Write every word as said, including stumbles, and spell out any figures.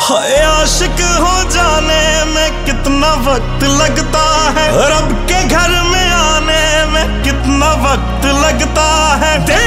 हाय आशिक हो जाने में कितना वक्त लगता है, रब के घर में आने में कितना वक्त लगता है।